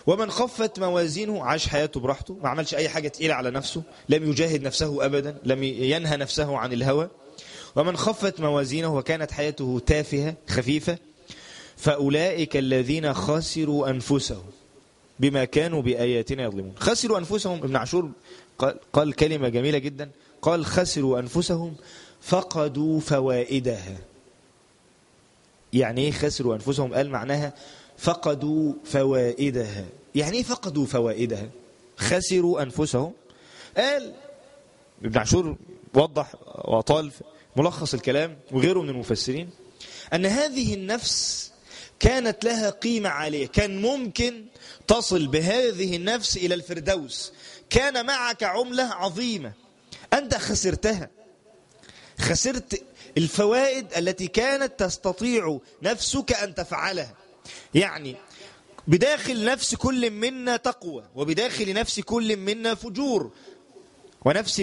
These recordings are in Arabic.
ومن خفت موازينه عاش حياته براحته، ما عملش أي حاجة تقيلة على نفسه، لم يجاهد نفسه أبدا، لم ينهى نفسه عن الهوى. ومن خفت موازينه وكانت حياته تافهة خفيفة فأولئك الذين خسروا أنفسهم بما كانوا بآياتنا يظلمون. خسروا أنفسهم، ابن عاشور قال كلمة جميلة جدا، قال خسروا أنفسهم فقدوا فوائدها. يعني ايه خسروا أنفسهم؟ قال معناها فقدوا فوائدها. يعني ايه فقدوا فوائدها؟ خسروا أنفسهم، قال ابن عاشور وضح وطال ملخص الكلام وغيره من المفسرين أن هذه النفس كانت لها قيمة عالية، كان ممكن تصل بهذه النفس إلى الفردوس، كان معك عملة عظيمة، أنت خسرتها، خسرت الفوائد التي كانت تستطيع نفسك أن تفعلها. يعني بداخل نفس كل منا تقوى، وبداخل نفس كل منا فجور، ونفس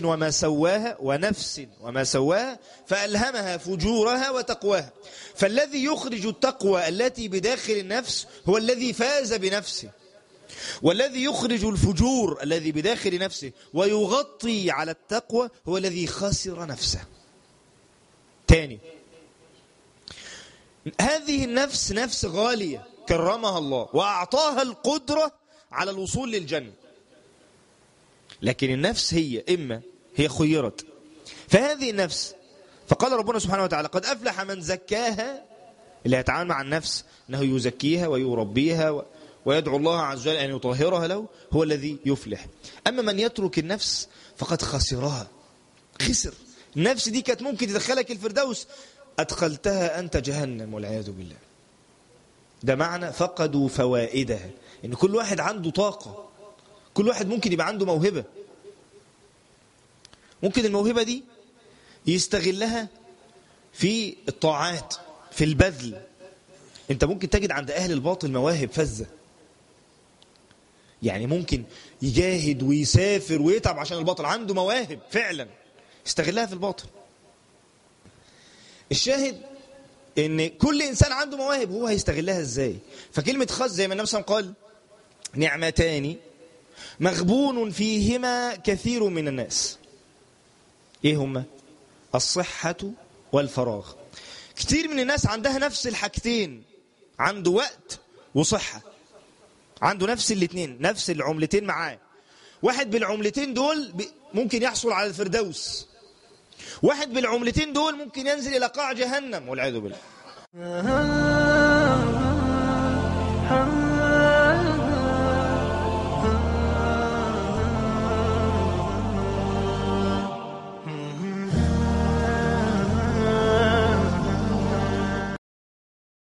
وما سواها فألهمها فجورها وتقواها. فالذي يخرج التقوى التي بداخل النفس هو الذي فاز بنفسه، والذي يخرج الفجور الذي بداخل نفسه ويغطي على التقوى هو الذي خسر نفسه. تاني، هذه النفس نفس غالية كرمها الله وأعطاها القدرة على الوصول للجنة، لكن النفس هي خيرت. فهذه النفس، فقال ربنا سبحانه وتعالى قد أفلح من زكاها، اللي يتعامل مع النفس أنه يزكيها ويربيها ويدعو الله عز وجل أن يطهرها له، هو الذي يفلح. أما من يترك النفس فقد خسرها، خسر. النفس دي كانت ممكن تدخلك الفردوس، أدخلتها أنت جهنم والعياذ بالله. ده معنى فقدوا فوائدها، إن كل واحد عنده طاقة، كل واحد ممكن يبقى عنده موهبة، ممكن الموهبة دي يستغلها في الطاعات، في البذل. انت ممكن تجد عند اهل الباطل مواهب فذة، يعني ممكن يجاهد ويسافر ويتعب عشان الباطل، عنده مواهب فعلا يستغلها في الباطل. الشاهد ان كل انسان عنده مواهب، هو هيستغلها ازاي؟ فكلمة خس زي ما النبي صلى الله عليه وسلم قال نعمتان مغبون فيهما كثير من الناس. ايه هما؟ الصحة والفراغ. كتير من الناس عندها نفس الحاجتين، عنده وقت وصحة، عنده نفس الاثنين، نفس العملتين معاه. واحد بالعملتين دول ممكن يحصل على الفردوس، واحد بالعملتين دول ممكن ينزل إلى قاع جهنم والعياذ بالله.